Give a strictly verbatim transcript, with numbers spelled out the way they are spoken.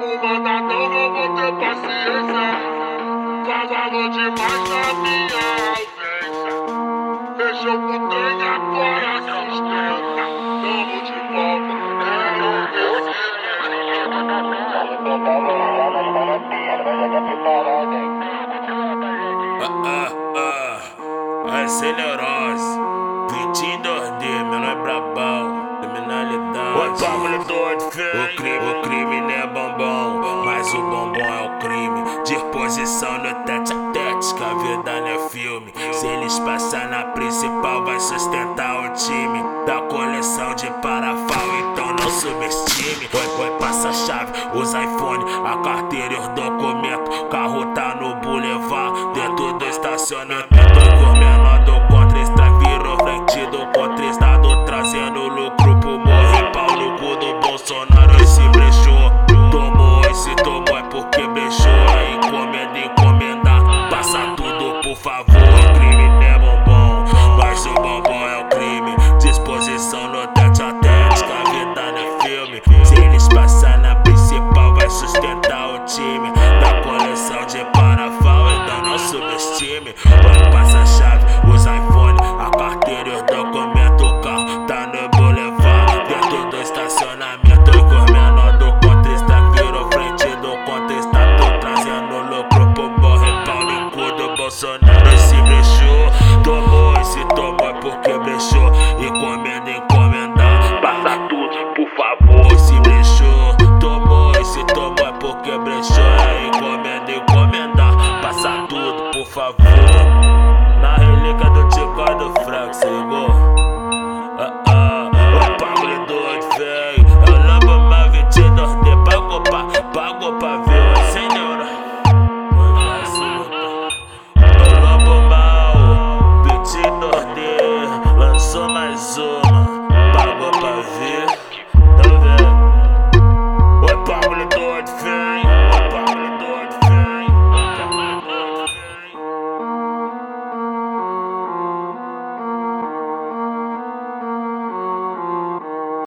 Mandadão, não vou ter paciência. Cavalo demais na minha ausência. Mexeu com o trem, agora sustenta. Tamo de volta, Ah, ah, ah, acelerose, vinte e dois D, menor brabão, criminalidade. O bagulho doido, feio. O crime, o crime não é bombom, mas o bombom é o crime. Disposição no tete a tete, que a vida não é filme. Se eles passar na principal, vai sustentar o time. Da coleção de parafal, então não subestime. Oi, oi, passa a chave, os iPhone, a carteira e os documentos. Carro tá no boulevard, dentro do estacionamento. Por menor do contra, extra virou frente do contra.